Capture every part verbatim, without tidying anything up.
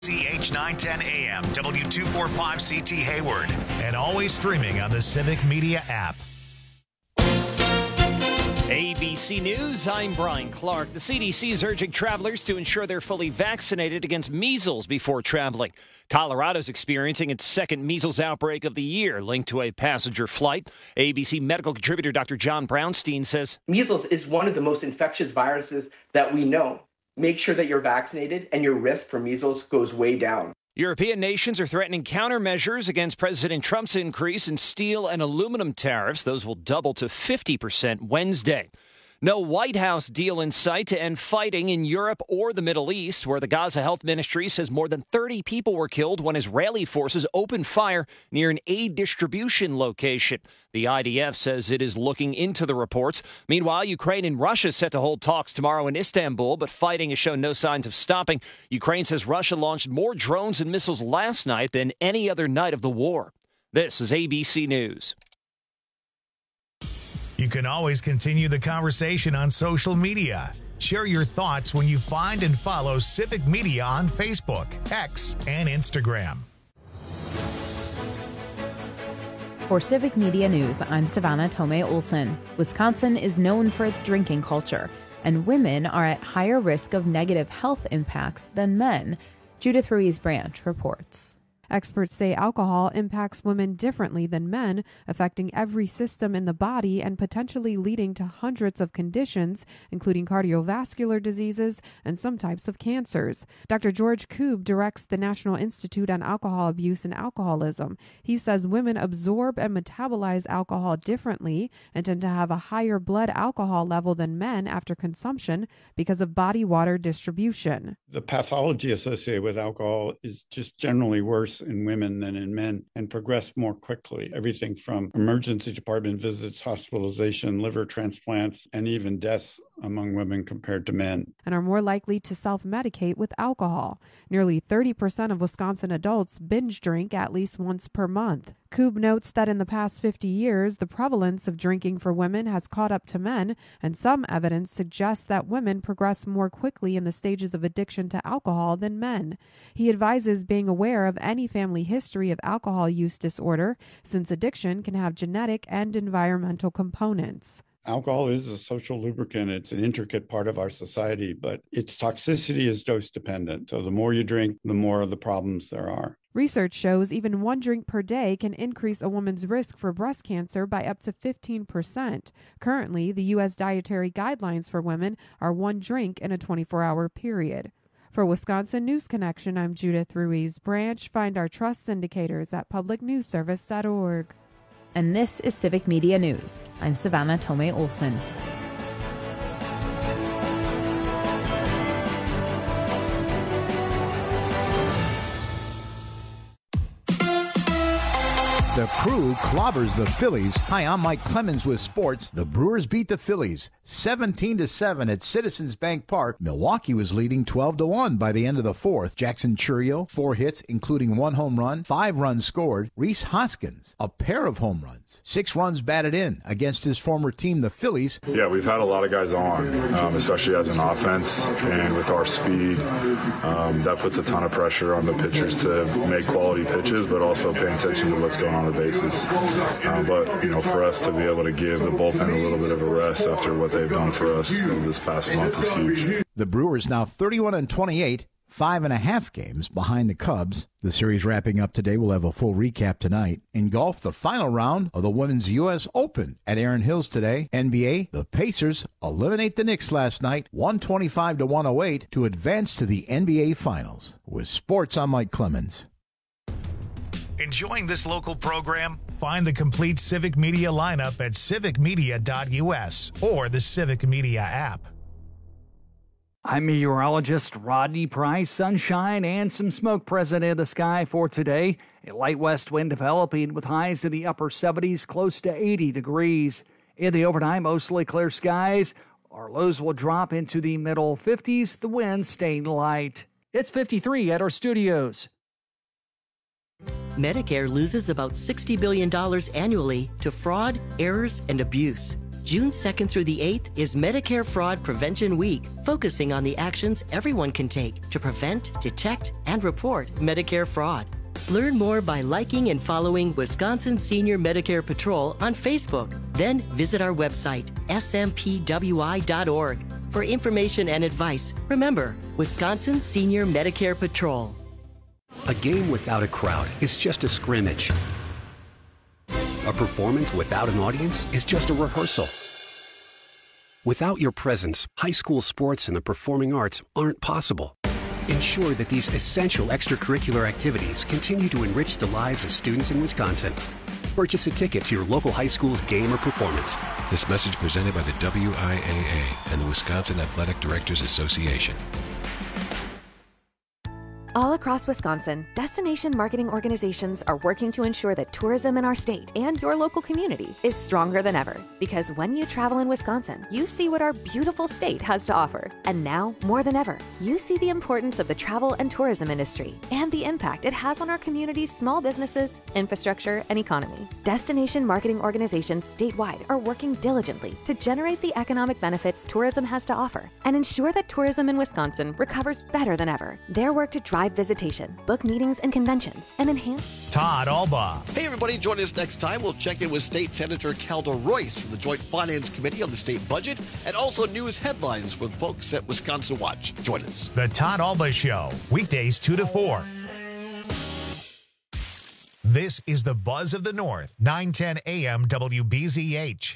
C H nine ten A M, W two forty-five C T Hayward, and always streaming on the Civic Media app. A B C News, I'm Brian Clark. The C D C is urging travelers to ensure they're fully vaccinated against measles before traveling. Colorado's experiencing its second measles outbreak of the year, linked to a passenger flight. A B C medical contributor Doctor John Brownstein says, measles is one of the most infectious viruses that we know. Make sure that you're vaccinated and your risk for measles goes way down. European nations are threatening countermeasures against President Trump's increase in steel and aluminum tariffs. Those will double to fifty percent Wednesday. No White House deal in sight to end fighting in Europe or the Middle East, where the Gaza Health Ministry says more than thirty people were killed when Israeli forces opened fire near an aid distribution location. The I D F says it is looking into the reports. Meanwhile, Ukraine and Russia set to hold talks tomorrow in Istanbul, but fighting has shown no signs of stopping. Ukraine says Russia launched more drones and missiles last night than any other night of the war. This is A B C News. You can always continue the conversation on social media. Share your thoughts when you find and follow Civic Media on Facebook, X, and Instagram. For Civic Media News, I'm Savannah Tomei Olson. Wisconsin is known for its drinking culture, and women are at higher risk of negative health impacts than men. Judith Ruiz-Branch reports. Experts say alcohol impacts women differently than men, affecting every system in the body and potentially leading to hundreds of conditions, including cardiovascular diseases and some types of cancers. Doctor George Koob directs the National Institute on Alcohol Abuse and Alcoholism. He says women absorb and metabolize alcohol differently and tend to have a higher blood alcohol level than men after consumption because of body water distribution. The pathology associated with alcohol is just generally worse in women than in men and progress more quickly. Everything from emergency department visits, hospitalization, liver transplants, and even deaths among women compared to men. And are more likely to self-medicate with alcohol. Nearly thirty percent of Wisconsin adults binge drink at least once per month. Koob notes that in the past fifty years, the prevalence of drinking for women has caught up to men, and some evidence suggests that women progress more quickly in the stages of addiction to alcohol than men. He advises being aware of any family history of alcohol use disorder, since addiction can have genetic and environmental components. Alcohol is a social lubricant. It's an intricate part of our society, but its toxicity is dose dependent. So the more you drink, the more of the problems there are. Research shows even one drink per day can increase a woman's risk for breast cancer by up to fifteen percent. Currently, the U S dietary guidelines for women are one drink in a twenty-four hour period. For Wisconsin News Connection, I'm Judith Ruiz-Branch. Find our trust indicators at public news service dot org. And this is Civic Media News. I'm Savannah Tomei Olson. The Crew clobbers the Phillies. Hi, I'm Mike Clemens with sports. The Brewers beat the Phillies seventeen to seven at Citizens Bank Park. Milwaukee was leading twelve to one by the end of the fourth. Jackson Chourio, four hits, including one home run, five runs scored. Rhys Hoskins, a pair of home runs. Six runs batted in against his former team, the Phillies. Yeah, we've had a lot of guys on, um, especially as an offense, and with our speed, um, that puts a ton of pressure on the pitchers to make quality pitches, but also pay attention to what's going on the bases. Uh, but, you know, for us to be able to give the bullpen a little bit of a rest after what they've done for us this past month is huge. The Brewers now thirty-one and twenty-eight, five and a half games behind the Cubs. The series wrapping up today. We'll have a full recap tonight. In golf, the final round of the Women's U S Open at Erin Hills today. N B A, the Pacers eliminate the Knicks last night, one twenty-five to one oh eight, to advance to the N B A Finals. With sports, I'm Mike Clemens. Enjoying this local program? Find the complete Civic Media lineup at civic media dot u s or the Civic Media app. I'm meteorologist Rodney Price. Sunshine and some smoke present in the sky for today. A light west wind developing with highs in the upper seventies, close to eighty degrees. In the overnight, mostly clear skies. Our lows will drop into the middle fifties, the wind staying light. It's fifty-three at our studios. Medicare loses about sixty billion dollars annually to fraud, errors, and abuse. June second through the eighth is Medicare Fraud Prevention Week, focusing on the actions everyone can take to prevent, detect, and report Medicare fraud. Learn more by liking and following Wisconsin Senior Medicare Patrol on Facebook. Then visit our website, S M P W I dot org, for information and advice. Remember, Wisconsin Senior Medicare Patrol. A game without a crowd is just a scrimmage. A performance without an audience is just a rehearsal. Without your presence, high school sports and the performing arts aren't possible. Ensure that these essential extracurricular activities continue to enrich the lives of students in Wisconsin. Purchase a ticket to your local high school's game or performance. This message presented by the W I A A and the Wisconsin Athletic Directors Association. All across Wisconsin, destination marketing organizations are working to ensure that tourism in our state and your local community is stronger than ever. Because when you travel in Wisconsin, you see what our beautiful state has to offer. And now, more than ever, you see the importance of the travel and tourism industry and the impact it has on our community's small businesses, infrastructure, and economy. Destination marketing organizations statewide are working diligently to generate the economic benefits tourism has to offer and ensure that tourism in Wisconsin recovers better than ever. Their work to drive visitation, book meetings and conventions, and enhance. Todd Alba. Hey everybody, join us next time. We'll check in with State Senator Calder Royce from the Joint Finance Committee on the state budget, and also news headlines with folks at Wisconsin Watch. Join us. The Todd Alba Show, weekdays two to four. This is the Buzz of the North, nine ten A M W B Z H.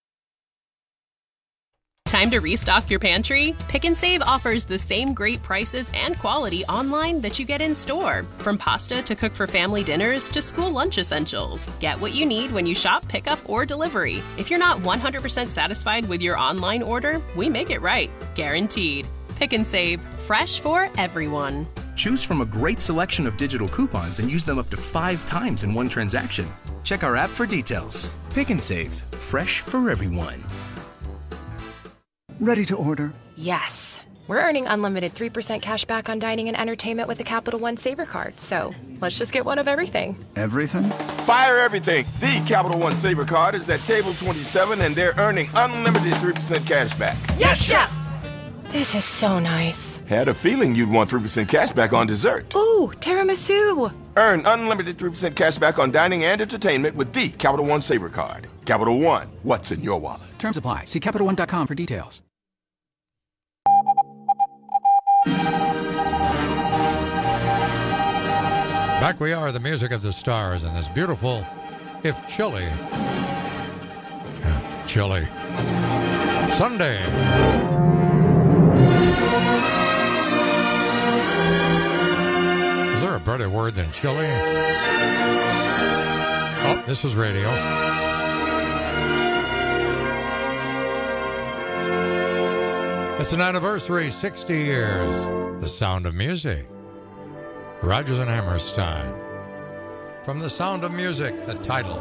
Time to restock your pantry? Pick and Save offers the same great prices and quality online that you get in store. From pasta to cook for family dinners to school lunch essentials. Get what you need when you shop, pickup, or delivery. If you're not one hundred percent satisfied with your online order, we make it right. Guaranteed. Pick and Save. Fresh for everyone. Choose from a great selection of digital coupons and use them up to five times in one transaction. Check our app for details. Pick and Save. Fresh for everyone. Ready to order? Yes. We're earning unlimited three percent cash back on dining and entertainment with the Capital One Saver Card, so let's just get one of everything. Everything? Fire everything! The Capital One Saver Card is at table twenty-seven, and they're earning unlimited three percent cash back. Yes, Chef! This is so nice. Had a feeling you'd want three percent cash back on dessert. Ooh, tiramisu! Earn unlimited three percent cash back on dining and entertainment with the Capital One Saver Card. Capital One, what's in your wallet? Terms apply. See Capital One dot com for details. Back we are, the music of the stars, and this beautiful, if chilly, yeah, chilly, Sunday. Is there a better word than chilly? Oh, this is radio. It's an anniversary, sixty years. The Sound of Music. Rodgers and Hammerstein. From The Sound of Music, the title.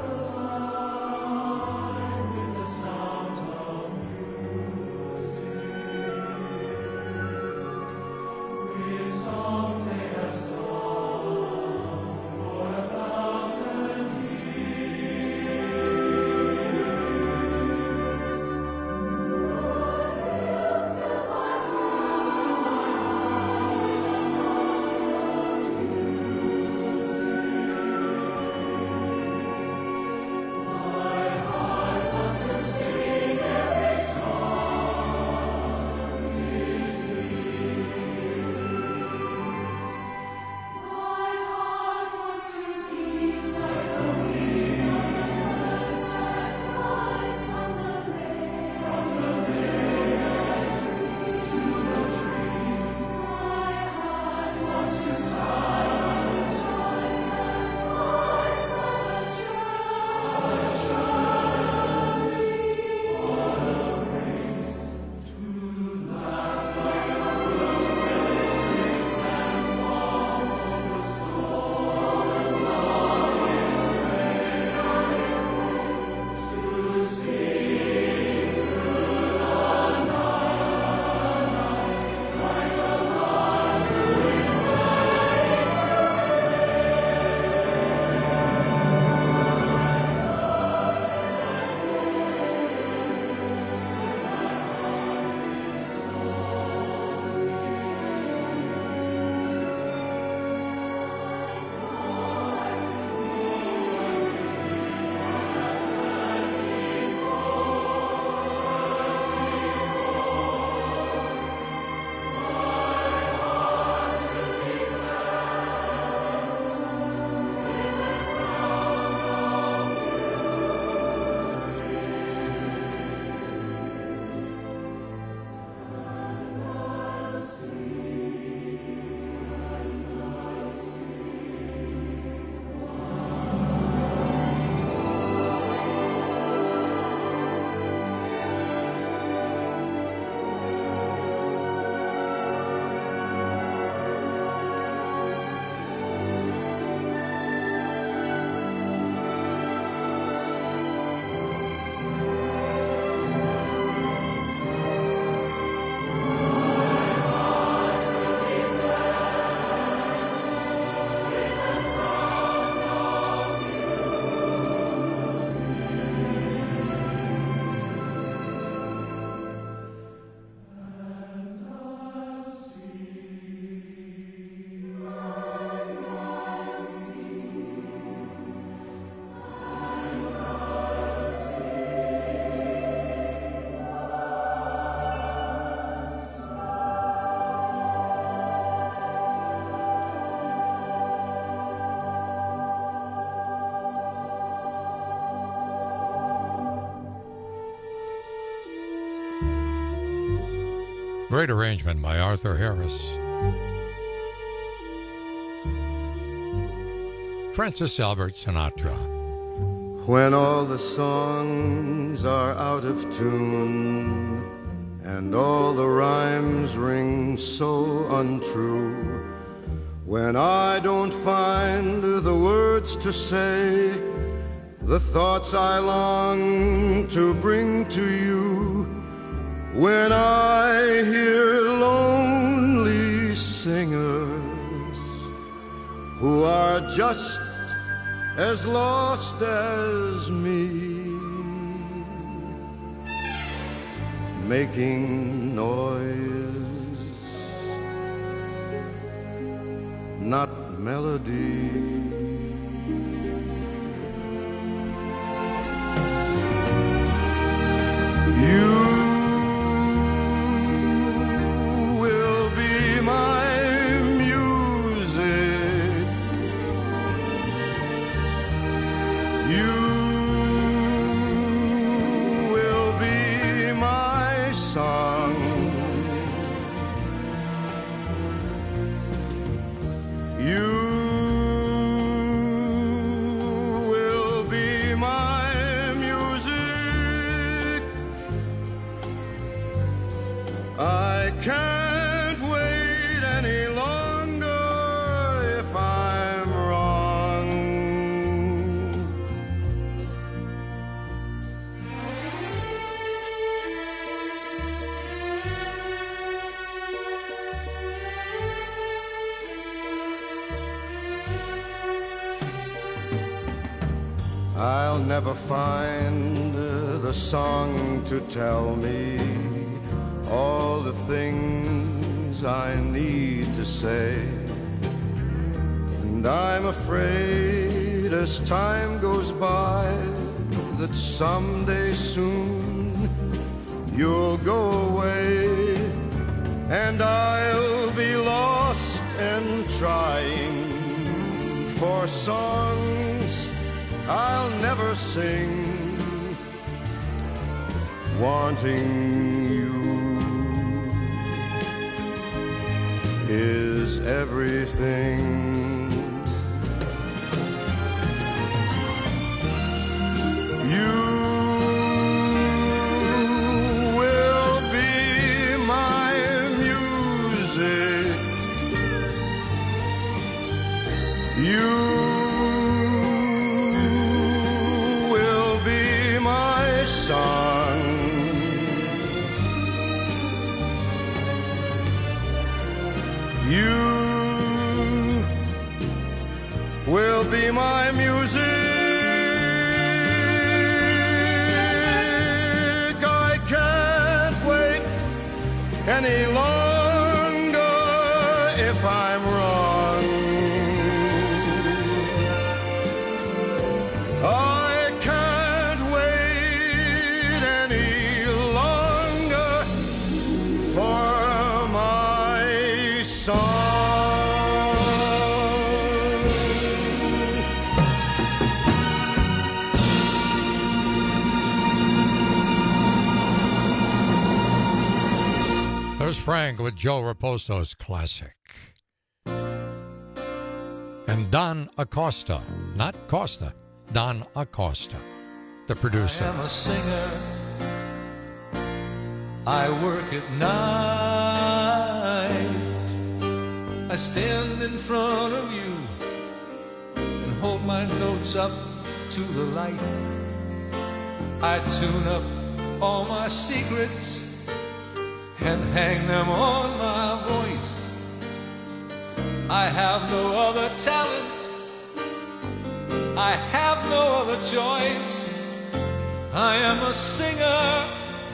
Great arrangement by Arthur Harris. Francis Albert Sinatra. When all the songs are out of tune and all the rhymes ring so untrue, when I don't find the words to say the thoughts I long to bring to you, when I hear lonely singers who are just as lost as me, making noise, not melody. You will be my music. You will be my song. You will be my music. I can't wait any longer if I'm wrong. I'll never find uh, the song to tell me all the things I need to say, and I'm afraid as time goes by that someday soon you'll go away, and I'll be lost and trying for songs I'll never sing, wanting you is everything. You will be my music. You will be my song. You will be my music. I can't wait any longer if I'm wrong. I can't wait any longer for my song. There's Frank with Joe Raposo's classic. And Don Acosta, not Costa, Don Acosta, the producer. I am a singer. I work at night. I stand in front of you and hold my notes up to the light. I tune up all my secrets and hang them on my voice. I have no other talent, I have no other choice. I am a singer.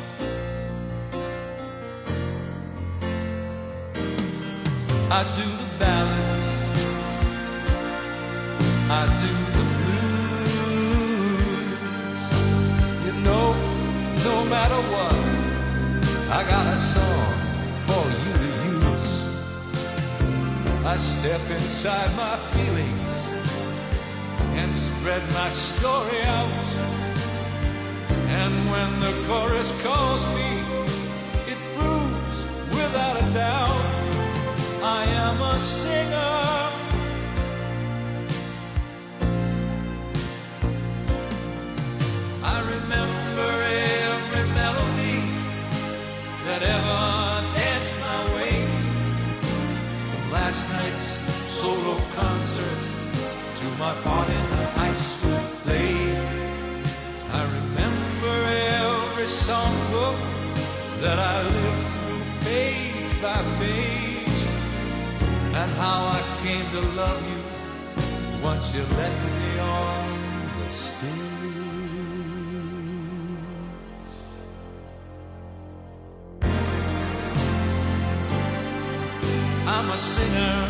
I do the ballads, I do the blues. You know, no matter what, I got a song for you to use. I step inside my feelings and spread my story out. And when the chorus calls me, it proves with without a doubt, I am a singer. I remember every melody that ever danced my way, from last night's solo concert to my part in the high school play. I remember every songbook that I lived through page by page, and how I came to love you once you let me on the stage. I'm a singer,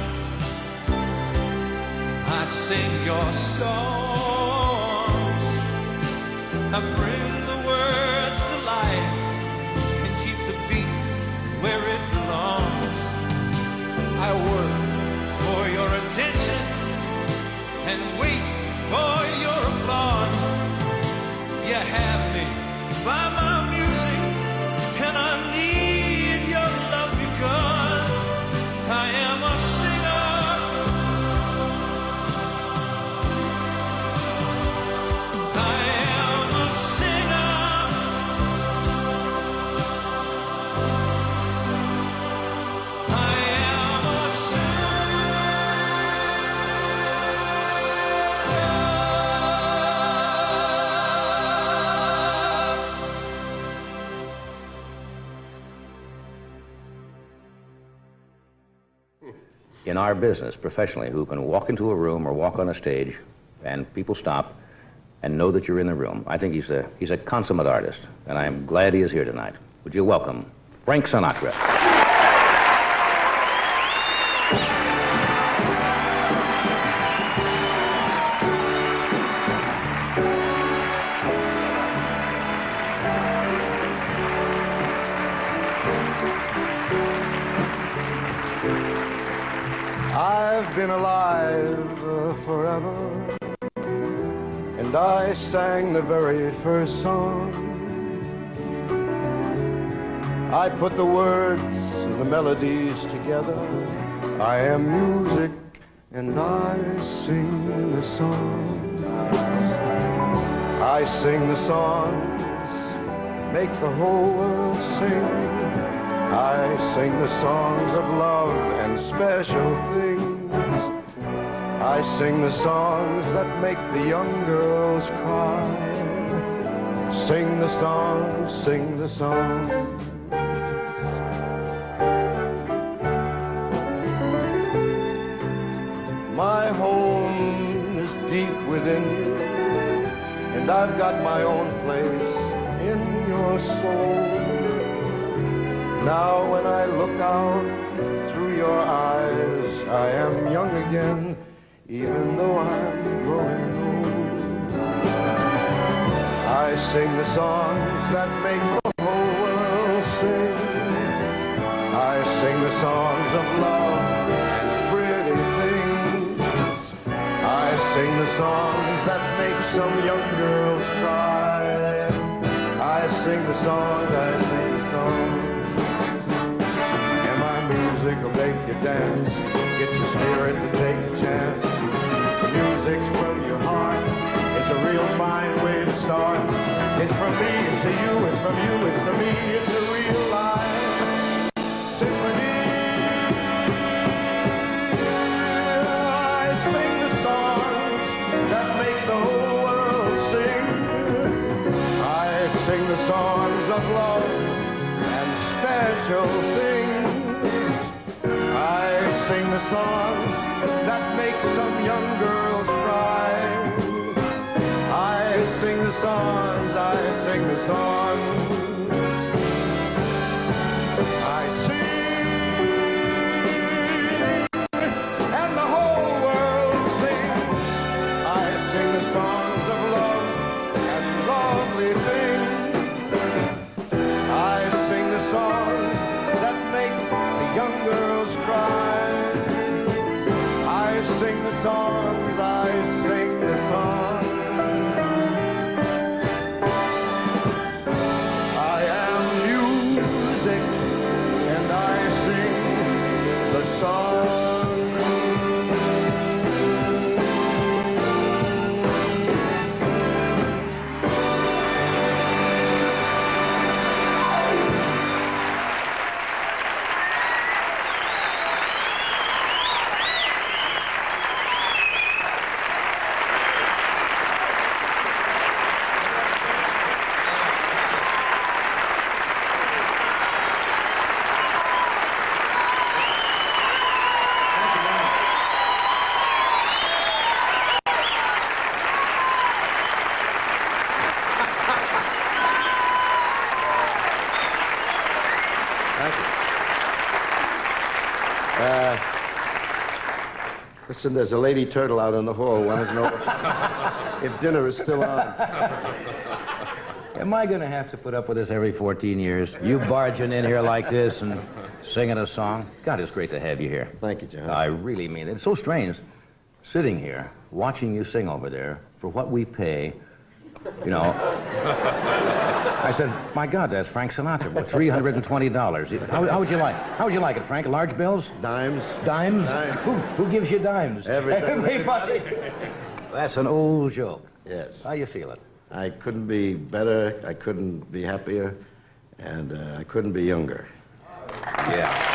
I sing your songs, I bring the words to life and keep the beat where it belongs. I work for your attention and wait for your applause. You have me by my music, and I need your love because I am a singer. I am a singer. I am a in our business professionally who can walk into a room or walk on a stage and people stop and know that you're in the room. I think he's a, he's a consummate artist, and I am glad he is here tonight. Would you welcome Frank Sinatra? I've been alive uh, forever, and I sang the very first song. I put the words and the melodies together. I am music, and I sing the songs. I sing the songs, make the whole world sing. I sing the songs of love and special things. I sing the songs that make the young girls cry. Sing the songs, sing the songs. My home is deep within you, and I've got my own place in your soul. Now when I look out through your eyes, I am young again, even though I'm growing old. I sing the songs that make the whole world sing. I sing the songs of love and pretty things. I sing the songs that make some young girls cry. I sing the songs, I sing the songs. Music will make you dance, get your spirit to take a chance. Music's from your heart, it's a real fine way to start. It's from me, it's to you, it's from you, it's to me, it's a real life symphony. I sing the songs that make the whole world sing. I sing the songs of love and special things. I sing the songs that make some young girls cry. I sing the songs, I sing the songs. I sing, and the whole world sings. I sing the songs of love and lovely things. I sing the songs that make the young girls cry. I sing the songs Listen, there's a lady turtle out in the hall. Want to know if dinner is still on. Am I going to have to put up with this every fourteen years? You barging in here like this and singing a song? God, it's great to have you here. Thank you, John. I really mean it. It's so strange sitting here, watching you sing over there for what we pay, you know. I said, my God, that's Frank Sinatra, what, three hundred twenty dollars. How, how would you like How would you like it, Frank? Large bills? Dimes. Dimes? Dimes. Who, who gives you dimes? Everything. Everybody. That's an old joke. Yes. How you feeling? I couldn't be better. I couldn't be happier. And uh, I couldn't be younger. Yeah.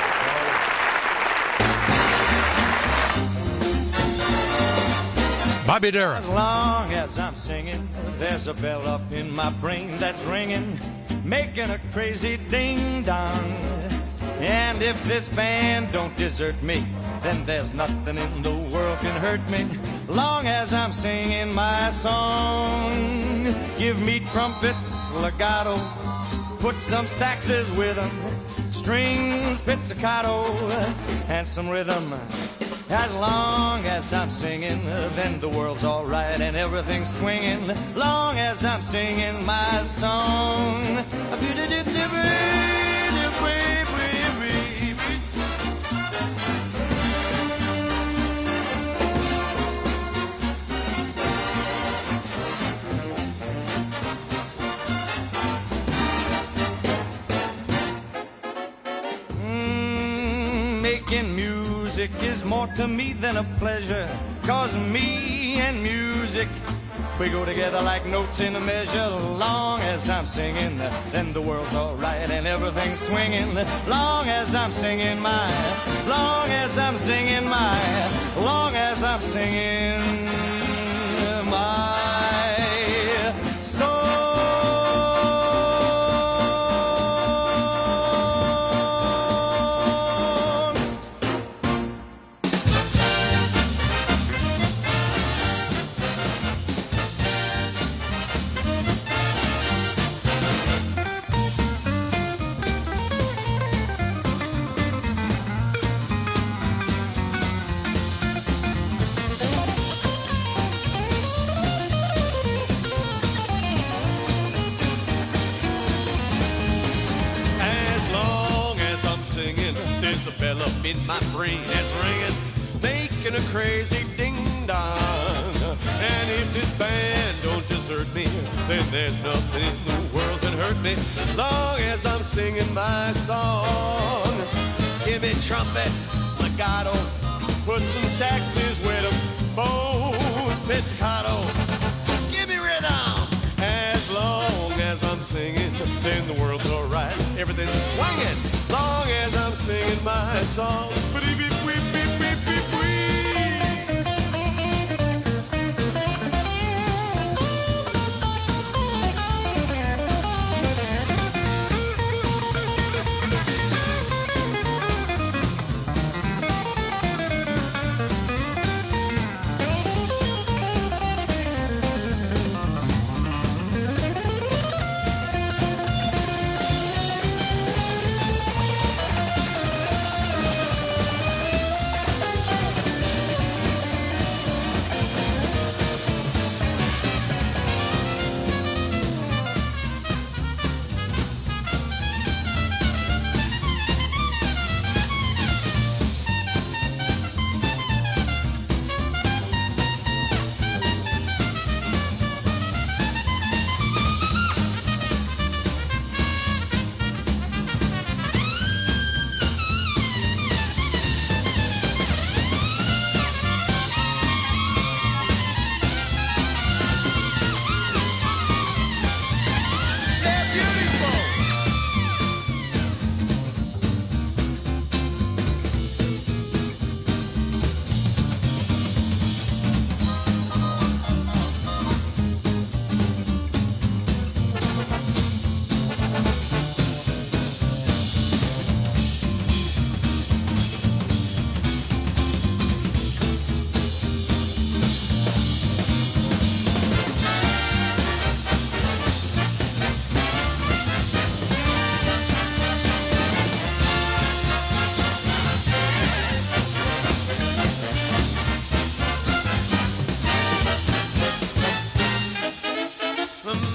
Bobby Darin. As long as I'm singing, there's a bell up in my brain that's ringing, making a crazy ding-dong. And if this band don't desert me, then there's nothing in the world can hurt me, long as I'm singing my song. Give me trumpets, legato, put some saxes with them, strings, pizzicato, and some rhythm. As long as I'm singing, then the world's all right and everything's swinging, long as I'm singing my song. Mm, making music is more to me than a pleasure, 'cause me and music, we go together like notes in a measure. Long as I'm singing, then the world's all right and everything's swinging, long as I'm singing my, long as I'm singing my, long as I'm singing my song. There's a bell up in my brain that's ringing, making a crazy ding-dong. And if this band don't desert me, then there's nothing in the world can hurt me, long as I'm singing my song. Give me trumpets, legato, put some saxes with them, bows, pizzicato. Give me rhythm. As long as I'm singing, then the world's all right, everything's swinging, long as I'm singing my song.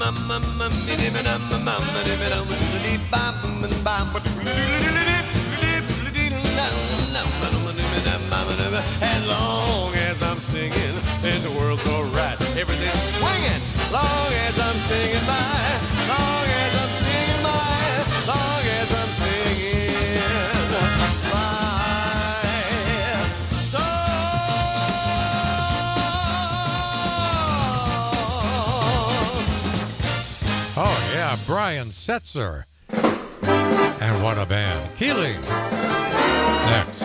As long as I'm singing and the world's alright, everything's swinging. Long as I'm singing my, long as I'm singing my, long as I'm singing my song. Oh, yeah, Brian Setzer. And what a band. Keeley. Next.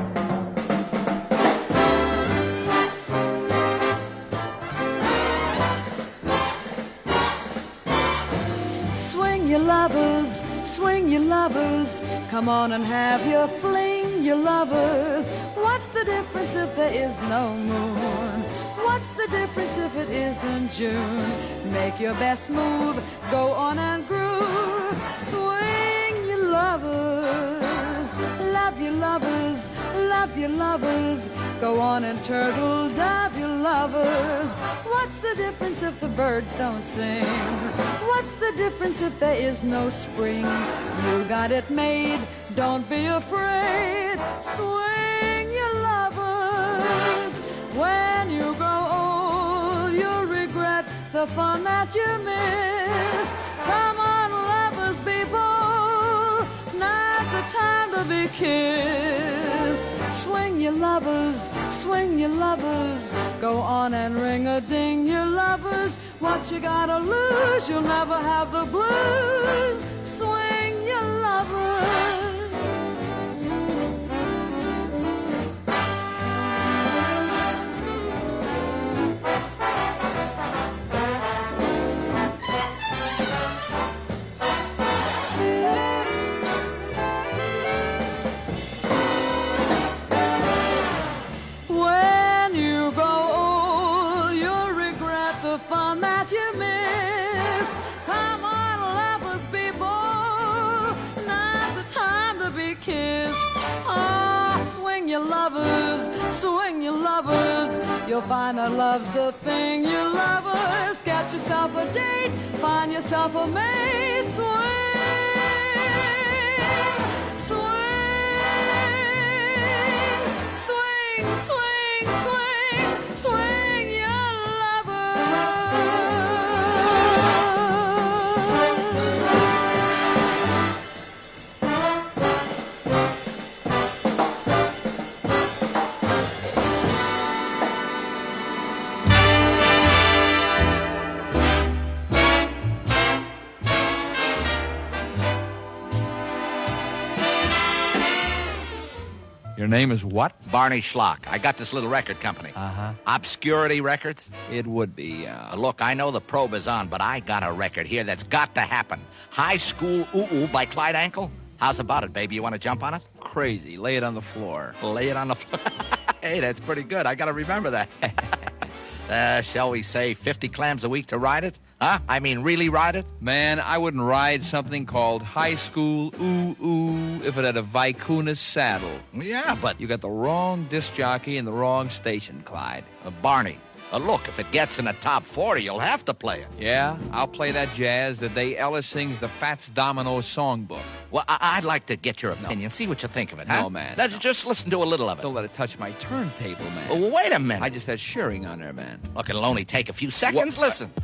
Your lovers, swing your lovers, come on and have your fling, your lovers. What's the difference if there is no moon? What's the difference if it isn't June? Make your best move, go on and groove. Swing your lovers, love your lovers, love your lovers. Go on and turtle dove your lovers. What's the difference if the birds don't sing? What's the difference if there is no spring? You got it made, don't be afraid. Swing your lovers. When you grow old, you'll regret the fun that you missed. Come on, lovers, be bold. Now's the time to be kissed. Swing your lovers, swing your lovers. Go on and ring-a-ding your lovers. What you gotta lose, you'll never have the blues. Swing your lovers. Your lovers, swing your lovers. You'll find that love's the thing. Your lovers, get yourself a date, find yourself a mate. Swing, swing, swing, swing, swing, swing your Your name is what? Barney Schlock. I got this little record company. Uh-huh. Obscurity Records? It would be, uh... Look, I know the probe is on, but I got a record here that's got to happen. High School Ooh-Ooh by Clyde Ankle. How's about it, baby? You want to jump on it? Crazy. Lay it on the floor. Lay it on the floor. Hey, that's pretty good. I got to remember that. uh, shall we say fifty clams a week to ride it? Huh? I mean, really ride it? Man, I wouldn't ride something called High School Ooh Ooh if it had a Vicuña saddle. Yeah, but... You got the wrong disc jockey in the wrong station, Clyde. Uh, Barney, uh, look, if it gets in the top forty, you'll have to play it. Yeah, I'll play that jazz the day Ellis sings the Fats Domino songbook. Well, I- I'd like to get your opinion, no. See what you think of it, huh? No, man. Let's no. just listen to a little of it. Don't let it touch my turntable, man. Well, wait a minute. I just had shearing on there, man. Look, it'll only take a few seconds. What? Listen.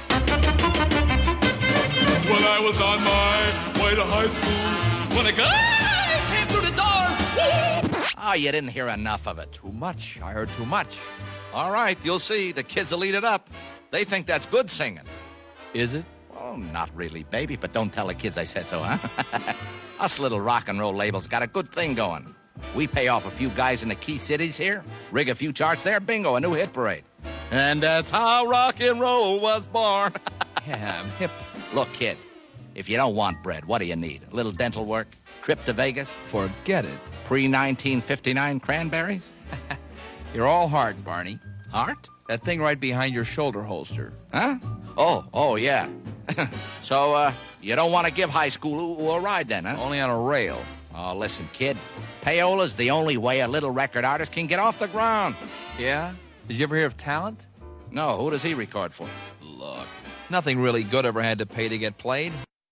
When I was on my way to high school, when a guy came through the door. Oh, you didn't hear enough of it. Too much. I heard too much. All right, you'll see. The kids will eat it up. They think that's good singing. Is it? Well, not really, baby, but don't tell the kids I said so, huh? Us little rock and roll labels got a good thing going. We pay off a few guys in the key cities here, rig a few charts there, bingo, a new hit parade. And that's how rock and roll was born. Yeah, I'm hip. Look, kid, if you don't want bread, what do you need? A little dental work? Trip to Vegas? Forget it. Pre nineteen fifty-nine cranberries? You're all heart, Barney. Heart? That thing right behind your shoulder holster. Huh? Oh, oh, yeah. So, uh, you don't want to give high school a ride then, huh? Only on a rail. Oh, listen, kid. Payola's the only way a little record artist can get off the ground. Yeah? Did you ever hear of Talent? No, who does he record for? Look, Nothing really good ever had to pay to get played.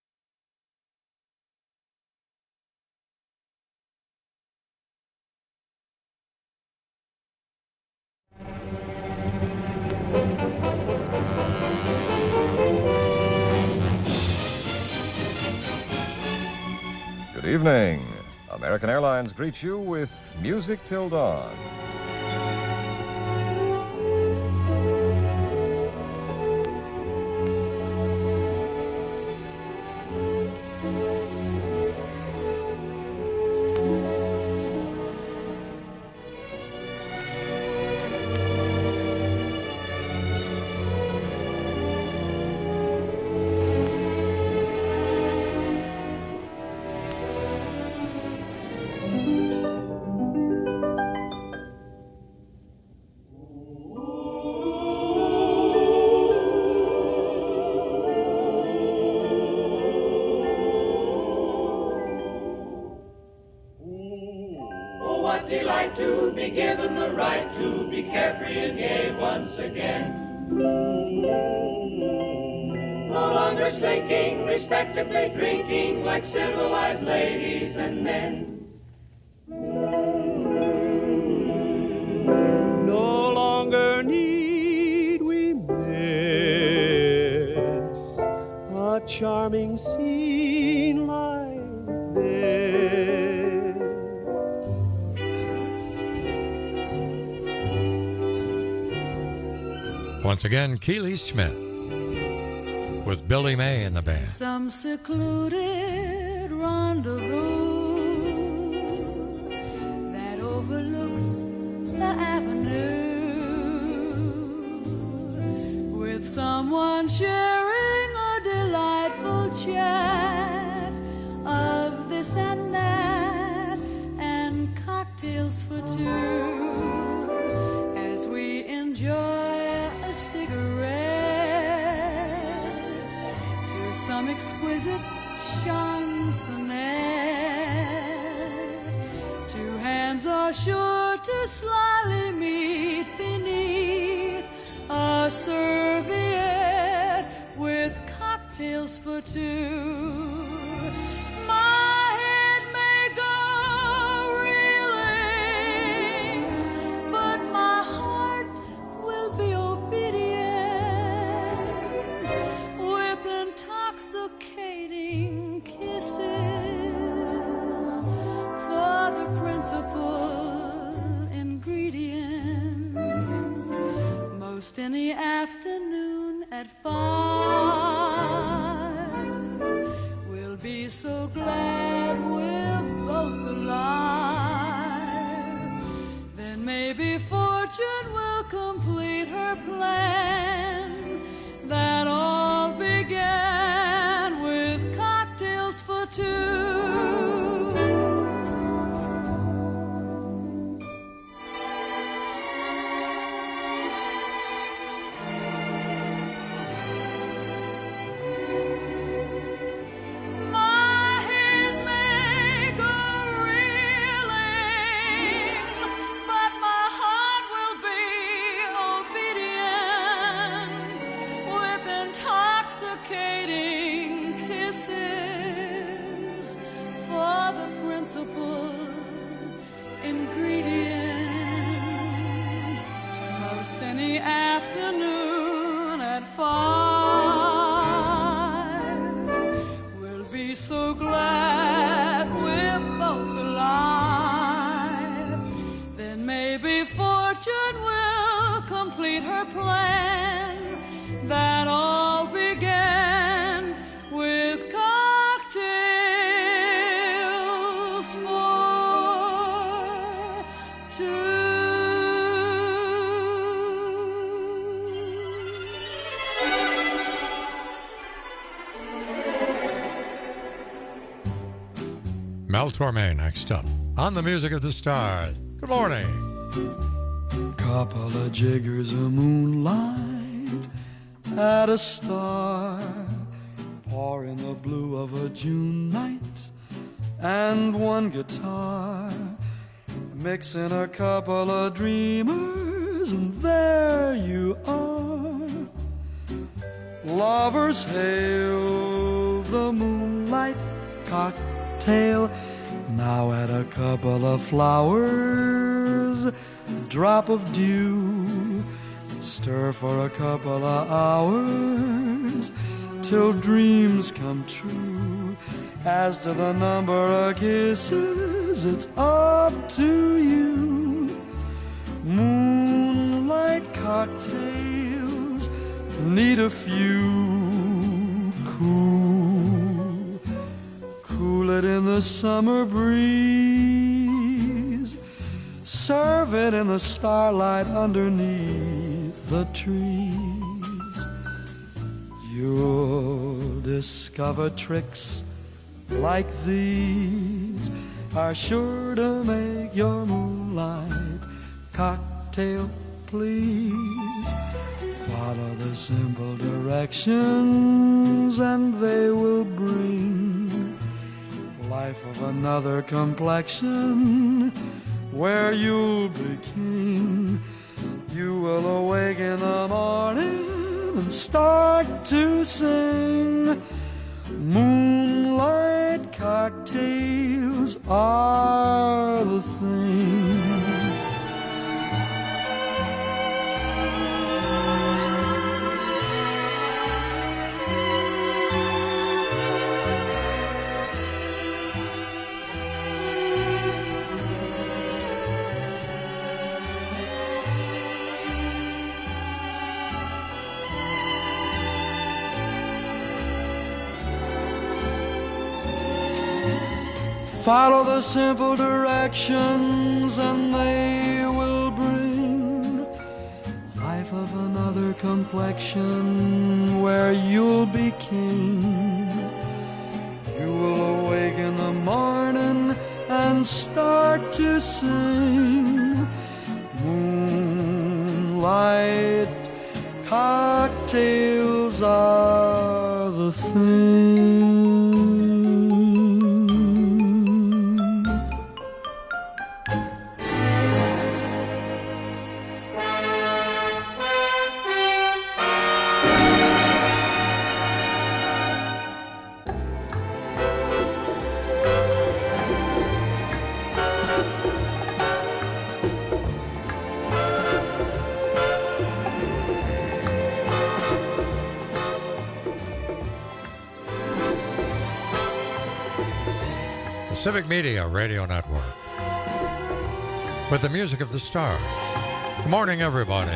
Good evening. American Airlines greets you with Music Till Dawn. To be given the right to be carefree and gay once again. No longer slinking, respectably drinking like civilized ladies and men. No longer need we miss a charming scene like this. Once again, Keely Smith with Billy May in the band. Some secluded rendezvous that overlooks the avenue, with someone sharing a delightful chat of this and that, and cocktails for two as we enjoy a cigarette to some exquisite chansonette. Two hands are sure to slyly meet beneath a serviette with cocktails for two. My head may go reeling, but my heart will be obedient with intoxicating kisses for the principal ingredient. Most any afternoon at five, we'll be so glad we're both alive. Then maybe fortune will complete her plan that all began with cocktails for two. Any afternoon at five, we'll be so glad we're both alive. Then maybe fortune will complete her plan that all began with cocktails for two. Mel Torme next up on the Music of the Stars. Good morning. Couple of jiggers of moonlight at a star, pouring the blue of a June night, and one guitar, mixing a couple of dreamers, and there you are, Lovers hail the moonlight cocktail. Now add a couple of flowers, a drop of dew. Stir for a couple of hours till dreams come true. As to the number of kisses, it's up to you. Moonlight cocktails need a few. Cool, cool it in the summer breeze. Serve it in the starlight underneath the trees. You'll discover tricks like these are sure to make your moonlight cocktail please. Follow the simple directions and they will bring life of another complexion where you'll be king. You will awake in the morning and start to sing. Moonlight cocktails are the thing. Follow the simple directions and they will bring life of another complexion where you'll be king. You will awake in the morning and start to sing. Moonlight cocktails are the thing. Civic Media Radio Network with the music of the stars. Good morning, everybody.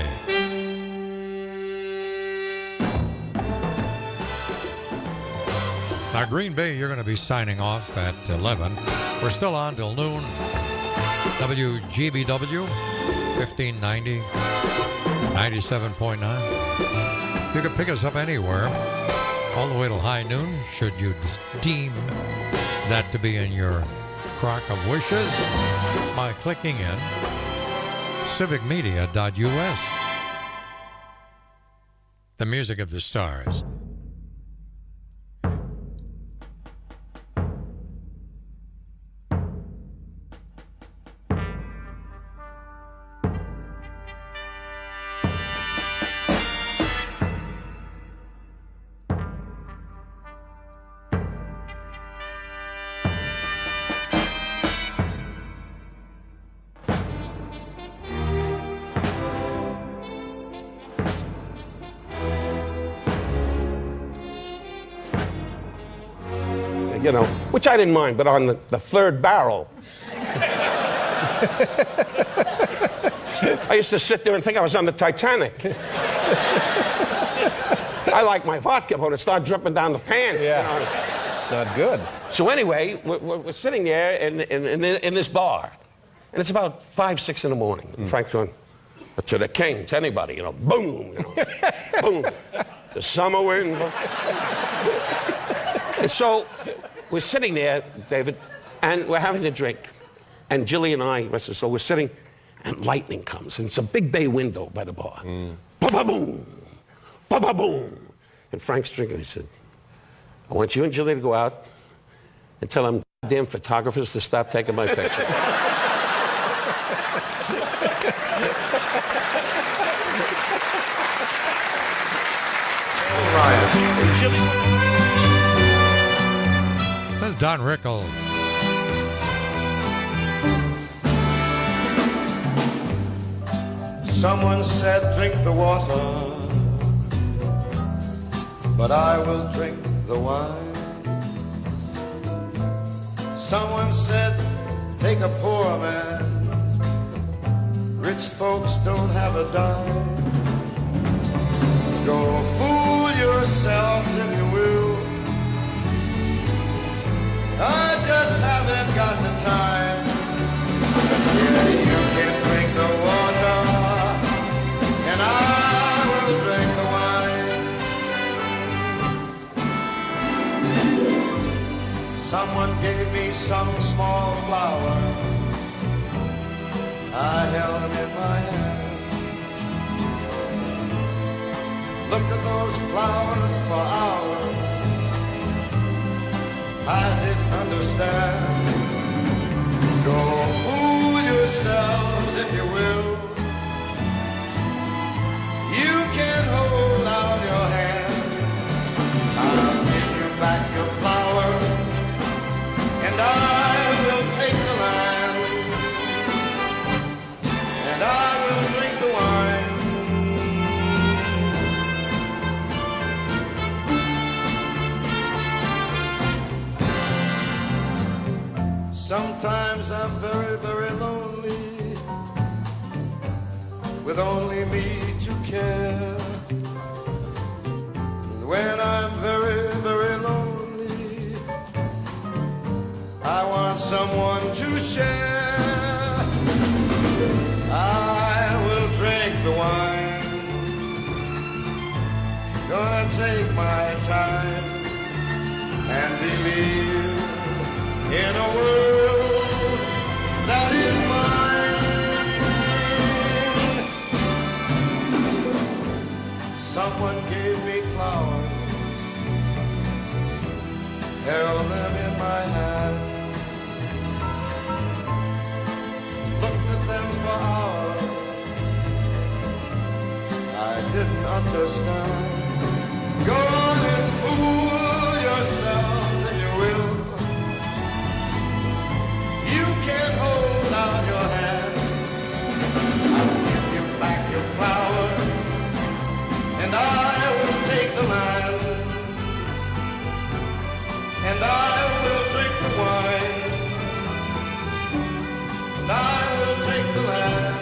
Now, Green Bay, you're going to be signing off at eleven. We're still on till noon. W G B W, fifteen ninety, ninety-seven point nine. You can pick us up anywhere, all the way till high noon, should you deem that to be in your crock of wishes, by clicking in civic media dot U S. The music of the stars. You know, which I didn't mind, but on the, the third barrel, I used to sit there and think I was on the Titanic. I like my vodka, but it started dripping down the pants. Yeah, you know. Not good. So anyway, we're, we're sitting there in, in, in, in this bar, and it's about five, six in the morning. Mm. Frank's going, to the king, to anybody, you know, boom, you know, boom. The summer wind. And so we're sitting there, David, and we're having a drink. And Jilly and I, so we're sitting, and lightning comes. And it's a big bay window by the bar. Mm. Ba-ba-boom, ba-ba-boom. And Frank's drinking. He said, I want you and Jilly to go out and tell them damn photographers to stop taking my picture. Ryan. chilly winter. This is Don Rickles. Someone said drink the water, but I will drink the wine. Someone said take a poor man, rich folks don't have a dime. Go fool yourselves if you will, I just haven't got the time. Yeah, you can drink the water, and I will drink the wine. Someone gave me some small flowers, I held them in my hand. Looked at those flowers for hours, I didn't understand. Go fool yourselves if you will, you can hold out your hand. I'll give you back your flowers, and I will take the land, and I will drink the wine. Sometimes I'm very, very lonely, with only me to care. And when I'm very, very lonely, I want someone to share. I will drink the wine, gonna take my time and believe in a world that is mine. Someone gave me flowers, held them in my hand, looked at them for hours, I didn't understand. Go on and fool yourselves if you will, you can't hold out your hand. I'll give you back your flowers, and I will take the land, and I will drink the wine, and I will take the land,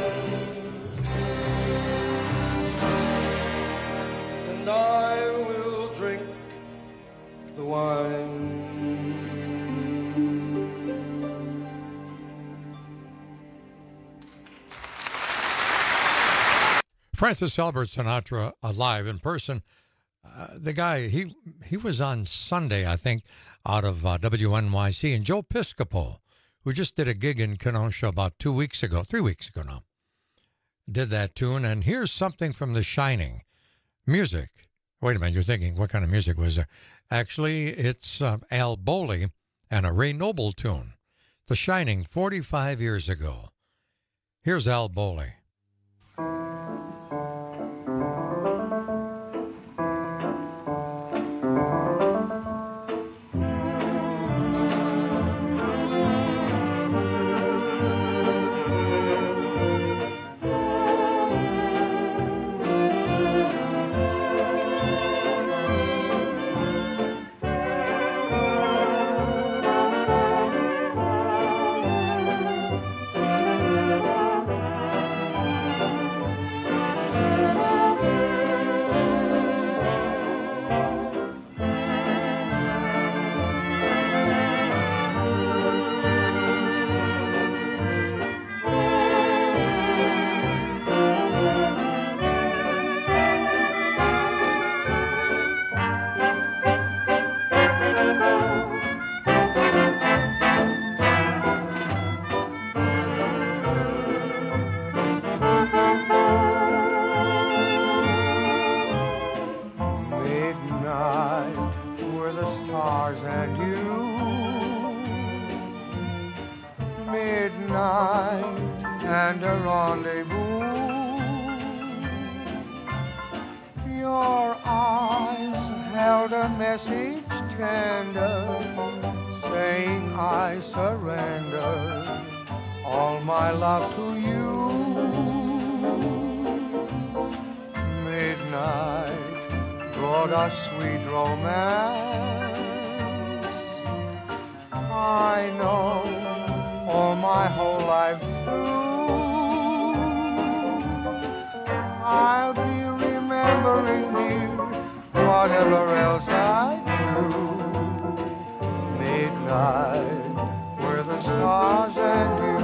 and I will drink the wine. Francis Albert Sinatra alive in person. Uh, the guy, he he was on Sunday, I think, out of uh, W N Y C. And Joe Piscopo, who just did a gig in Kenosha about two weeks ago, three weeks ago now, did that tune. And here's something from The Shining. Music. Wait a minute, you're thinking, what kind of music was there? Actually, it's uh, Al Bowley and a Ray Noble tune. The Shining, forty-five years ago. Here's Al Bowley. and a rendezvous. Your eyes held a message tender, saying I surrender all my love to you. Midnight brought us sweet romance. I know all my whole life through I'll be remembering, dear, whatever else I do. Midnight, where the stars and you.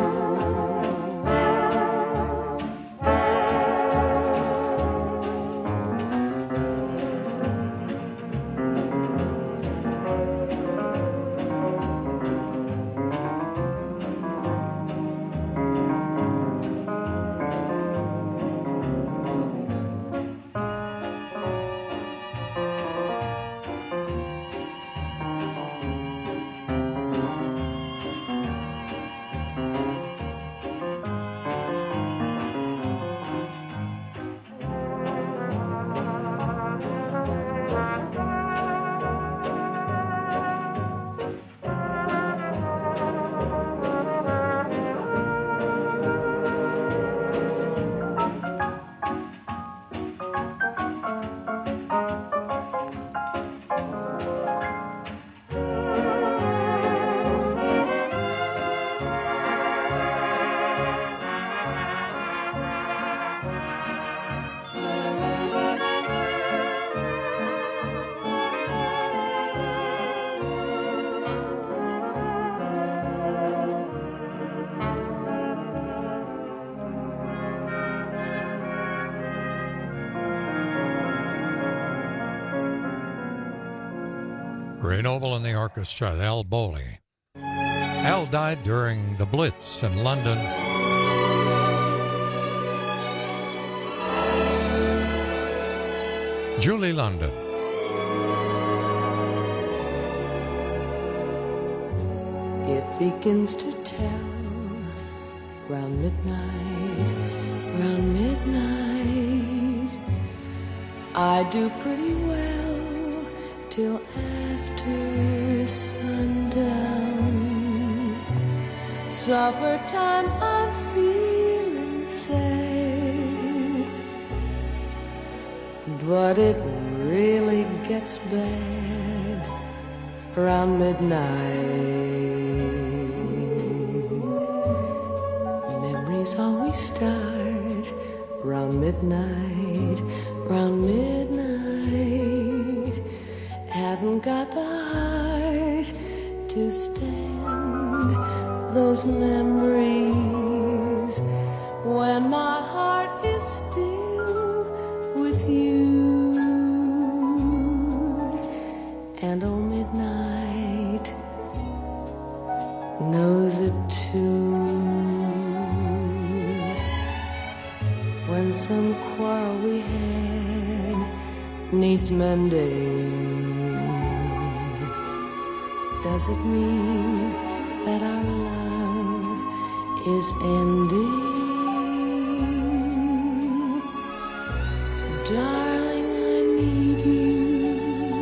Ray Noble and the orchestra, Al Bowley. Al died during the Blitz in London. Julie London. It begins to tell round midnight, round midnight. I do pretty well till after sundown. Supper time, I'm feeling sad, but it really gets bad around midnight. Memories always start round midnight, round midnight. Haven't got the heart to stand those memories when my heart is still with you. And oh, midnight knows it too. When some quarrel we had needs mending, does it mean that our love is ending? Darling, I need you.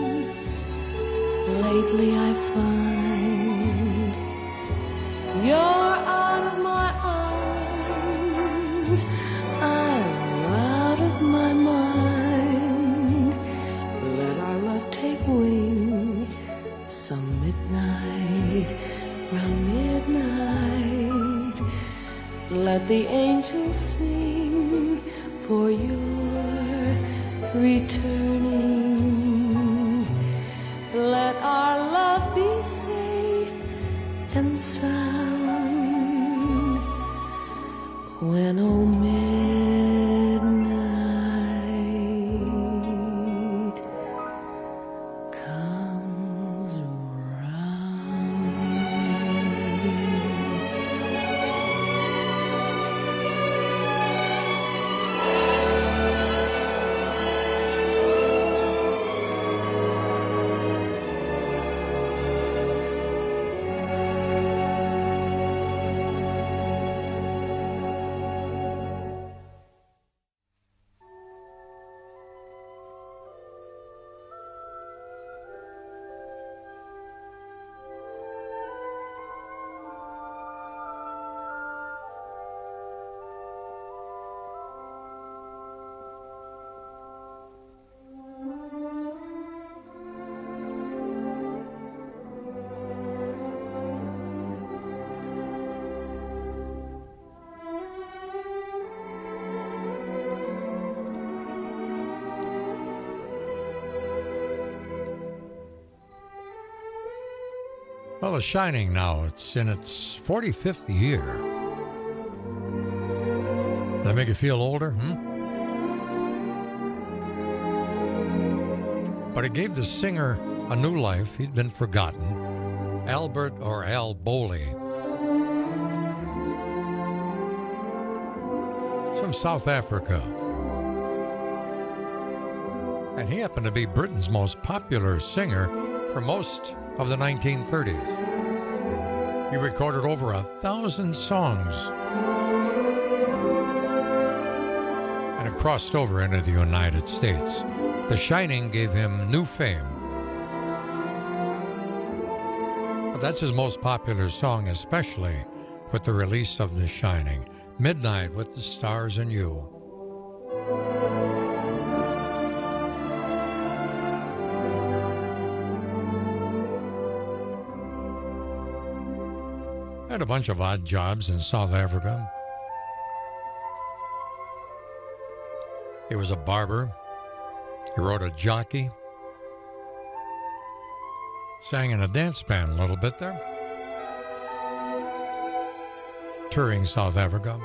Lately I find you're out of my arms, I'm out of my mind. Let our love take wing some midnight, round midnight. Let the angels sing for your returning. Let our love be safe and sound when oh midnight comes Well, The Shining now, it's in its forty-fifth year. Does that make you feel older? Hmm? But it gave the singer a new life. He'd been forgotten. Albert or Al Bowley. He's from South Africa. And he happened to be Britain's most popular singer for most of the nineteen thirties. He recorded over a thousand songs. And it crossed over into the United States. The Shining gave him new fame. But that's his most popular song, especially with the release of The Shining. Midnight with the Stars and You. Had a bunch of odd jobs in South Africa. He was a barber. He rode a jockey. Sang in a dance band a little bit there. Touring South Africa.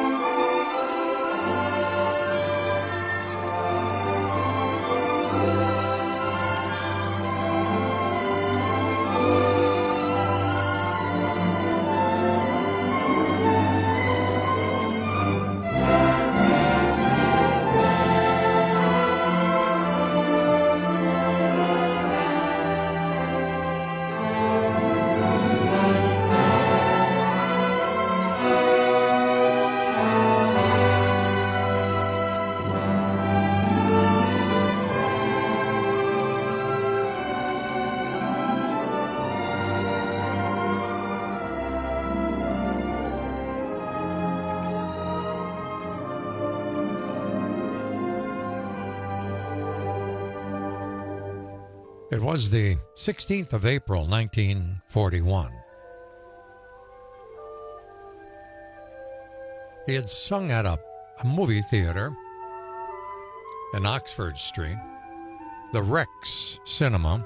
It was the sixteenth of April, nineteen forty-one. He had sung at a, a movie theater in Oxford Street, the Rex Cinema.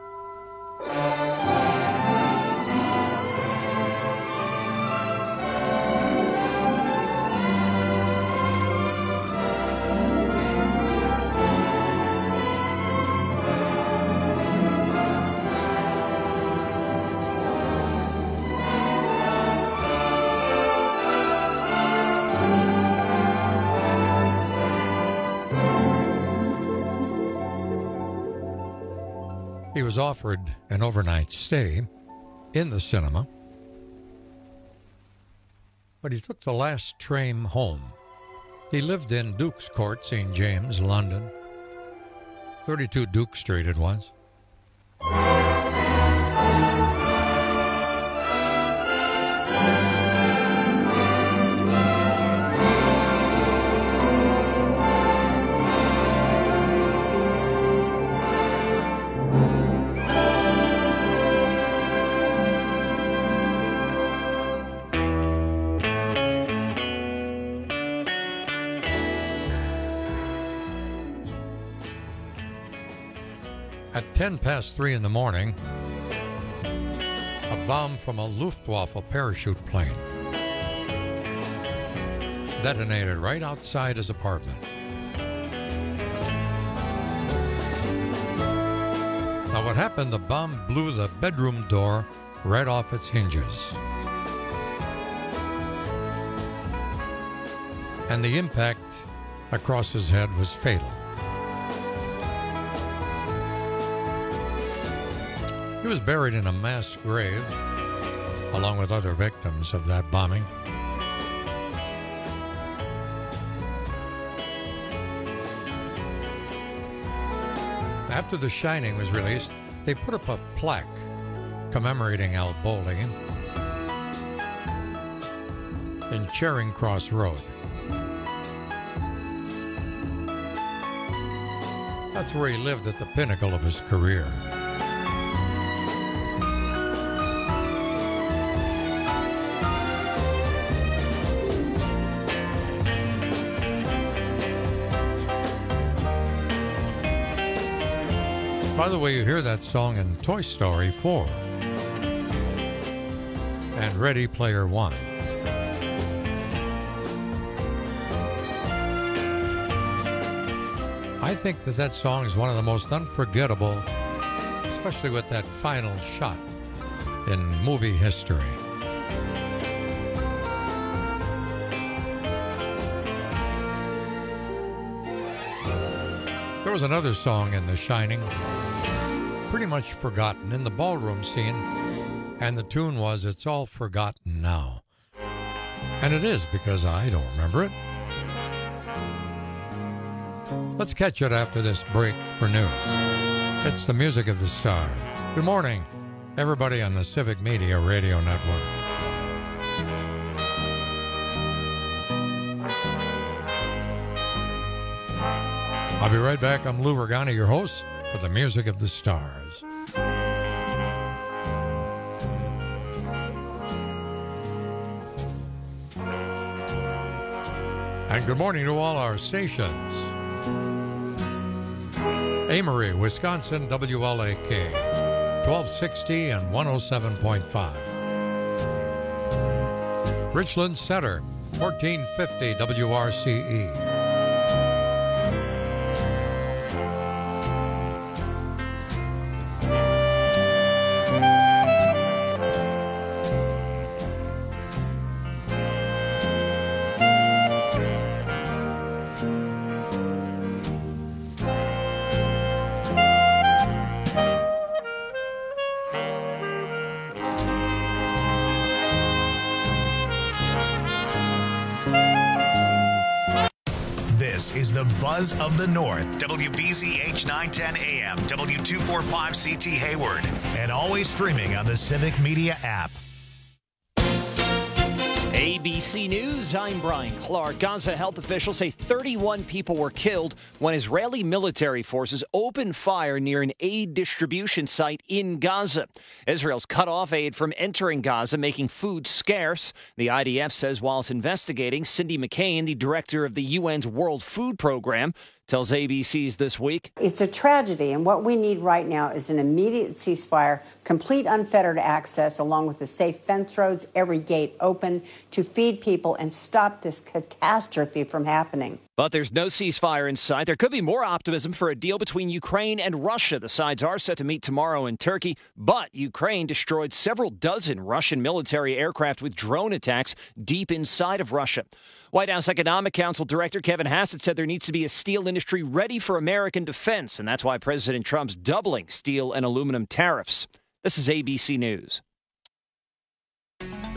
He was offered an overnight stay in the cinema, but he took the last train home. He lived in Duke's Court, Saint James, London. thirty-two Duke Street it was. At ten past three in the morning, a bomb from a Luftwaffe parachute plane detonated right outside his apartment. Now what happened, the bomb blew the bedroom door right off its hinges. And the impact across his head was fatal. He was buried in a mass grave, along with other victims of that bombing. After The Shining was released, they put up a plaque commemorating Al Bowley in Charing Cross Road. That's where he lived at the pinnacle of his career. By the way, you hear that song in Toy Story four. and Ready Player One. I think that that song is one of the most unforgettable, especially with that final shot in movie history. There was another song in The Shining, pretty much forgotten in the ballroom scene, and the tune was It's All Forgotten Now. And it is, because I don't remember it. Let's catch it after this break for news. It's the music of the stars. Good morning, everybody on the Civic Media Radio Network. I'll be right back. I'm Lou Regani, your host for the music of the stars. And good morning to all our stations. Amory, Wisconsin, W L A K, twelve sixty and one oh seven point five. Richland Center, fourteen fifty W R C E. Is the buzz of the North. W B Z H nine ten A M, W two forty-five C T Hayward, and always streaming on the Civic Media app. A B C News, I'm Brian Clark. Gaza health officials say thirty-one people were killed when Israeli military forces opened fire near an aid distribution site in Gaza. Israel's cut off aid from entering Gaza, making food scarce. The I D F says while it's investigating, Cindy McCain, the director of the U N's World Food Program, tells A B C's This Week. It's a tragedy, and what we need right now is an immediate ceasefire, complete unfettered access, along with the safe fence roads, every gate open to feed people and stop this catastrophe from happening. But there's no ceasefire in sight. There could be more optimism for a deal between Ukraine and Russia. The sides are set to meet tomorrow in Turkey, but Ukraine destroyed several dozen Russian military aircraft with drone attacks deep inside of Russia. White House Economic Council Director Kevin Hassett said there needs to be a steel industry ready for American defense, and that's why President Trump's doubling steel and aluminum tariffs. This is A B C News.